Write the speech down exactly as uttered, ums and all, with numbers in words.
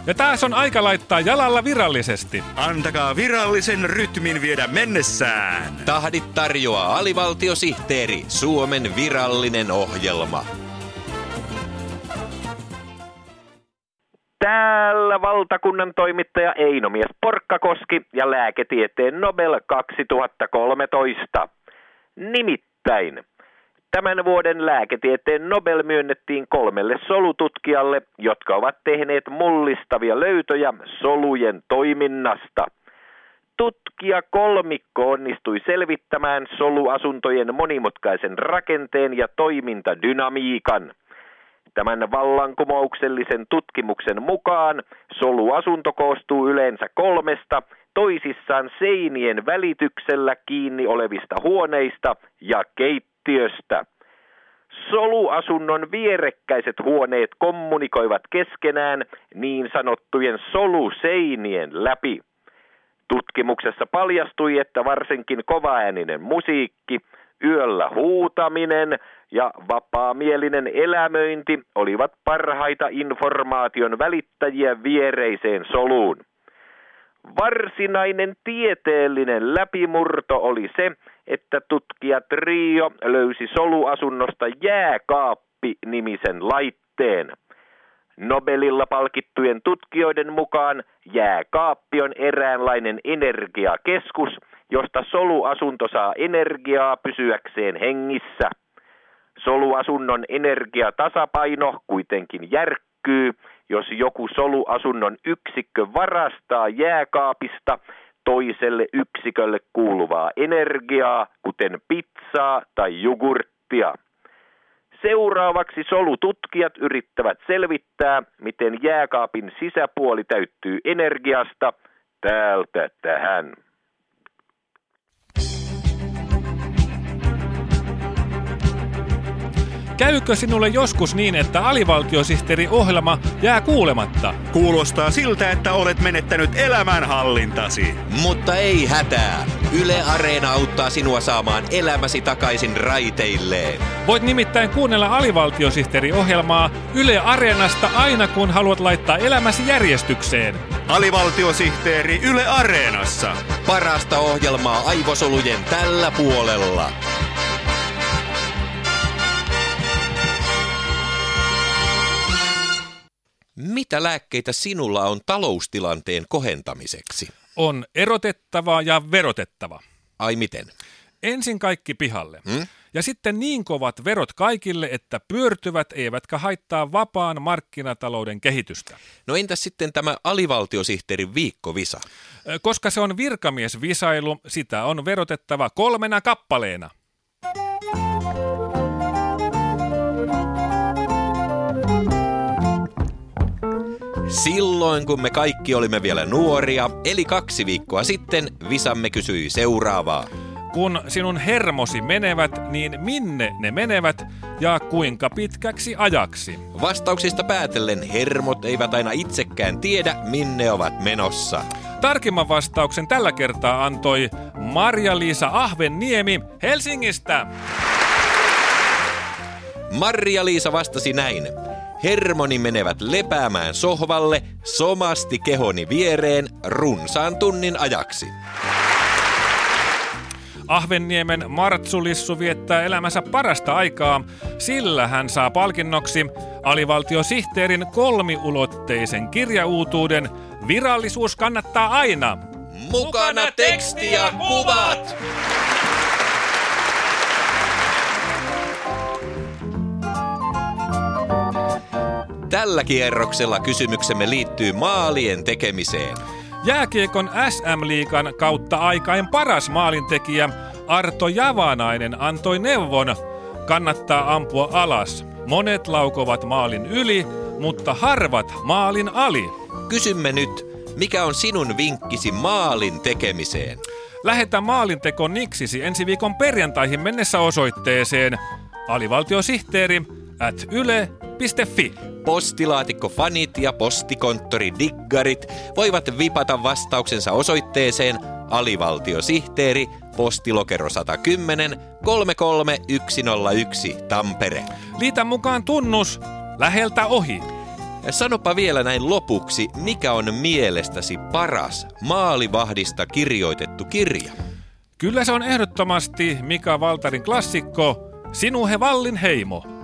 Ja taas on aika laittaa jalalla virallisesti. Antakaa virallisen rytmin viedä mennessään. Tahdit tarjoaa alivaltiosihteeri, Suomen virallinen ohjelma. Täällä valtakunnan toimittaja Eino-mies Porkkakoski ja lääketieteen Nobel kaksituhattakolmetoista. Nimittäin tämän vuoden lääketieteen Nobel myönnettiin kolmelle solututkijalle, jotka ovat tehneet mullistavia löytöjä solujen toiminnasta. Tutkija kolmikko onnistui selvittämään soluasuntojen monimutkaisen rakenteen ja toimintadynamiikan. Tämän vallankumouksellisen tutkimuksen mukaan soluasunto koostuu yleensä kolmesta, toisissaan seinien välityksellä kiinni olevista huoneista ja keittiöstä. Soluasunnon vierekkäiset huoneet kommunikoivat keskenään niin sanottujen soluseinien läpi. Tutkimuksessa paljastui, että varsinkin kovaääninen musiikki, yöllä huutaminen ja vapaamielinen elämöinti olivat parhaita informaation välittäjiä viereiseen soluun. Varsinainen tieteellinen läpimurto oli se, että tutkija trio löysi soluasunnosta jääkaappi-nimisen laitteen. Nobelilla palkittujen tutkijoiden mukaan jääkaappi on eräänlainen energiakeskus, josta soluasunto saa energiaa pysyäkseen hengissä. Soluasunnon energiatasapaino kuitenkin järkkyy, jos joku soluasunnon yksikkö varastaa jääkaapista toiselle yksikölle kuuluvaa energiaa, kuten pizzaa tai jogurttia. Seuraavaksi solututkijat yrittävät selvittää, miten jääkaapin sisäpuoli täyttyy energiasta täältä tähän. Käykö sinulle joskus niin, että alivaltiosihteeri-ohjelma jää kuulematta? Kuulostaa siltä, että olet menettänyt elämänhallintasi. Mutta ei hätää. Yle Areena auttaa sinua saamaan elämäsi takaisin raiteilleen. Voit nimittäin kuunnella alivaltiosihteeri-ohjelmaa Yle Areenasta aina, kun haluat laittaa elämäsi järjestykseen. Alivaltiosihteeri Yle Areenassa. Parasta ohjelmaa aivosolujen tällä puolella. Mitä lääkkeitä sinulla on taloustilanteen kohentamiseksi? On erotettava ja verotettava. Ai miten? Ensin kaikki pihalle. Hmm? Ja sitten niin kovat verot kaikille, että pyörtyvät eivätkä haittaa vapaan markkinatalouden kehitystä. No entäs sitten tämä alivaltiosihteerin viikkovisa? Koska se on virkamiesvisailu, sitä on verotettava kolmena kappaleena. Silloin kun me kaikki olimme vielä nuoria, eli kaksi viikkoa sitten, visamme kysyi seuraavaa. Kun sinun hermosi menevät, niin minne ne menevät ja kuinka pitkäksi ajaksi? Vastauksista päätellen hermot eivät aina itsekään tiedä, minne ovat menossa. Tarkimman vastauksen tällä kertaa antoi Marja-Liisa Ahvenniemi Helsingistä. Marja-Liisa vastasi näin. Hermoni menevät lepäämään sohvalle, somasti kehoni viereen runsaan tunnin ajaksi. Ahvenniemen Martsulissu viettää elämänsä parasta aikaa, sillä hän saa palkinnoksi alivaltiosihteerin kolmiulotteisen kirjauutuuden Virallisuus kannattaa aina. Mukana teksti ja kuvat! Tällä kierroksella kysymyksemme liittyy maalien tekemiseen. Jääkiekon S M-liigan kautta aikain paras maalintekijä Arto Javanainen antoi neuvon, kannattaa ampua alas. Monet laukovat maalin yli, mutta harvat maalin ali. Kysymme nyt, mikä on sinun vinkkisi maalin tekemiseen? Lähetä maalinteko niksisi ensi viikon perjantaihin mennessä osoitteeseen alivaltiosihteeri at yle piste fi. Postilaatikkofanit ja postikonttoridiggarit voivat vipata vastauksensa osoitteeseen alivaltiosihteeri, postilokero sata kymmenen kolme kolme yksi nolla yksi Tampere. Liitä mukaan tunnus läheltä ohi. Sanopa vielä näin lopuksi, mikä on mielestäsi paras maalivahdista kirjoitettu kirja? Kyllä se on ehdottomasti Mika Waltarin klassikko Sinuhe Vallin heimo.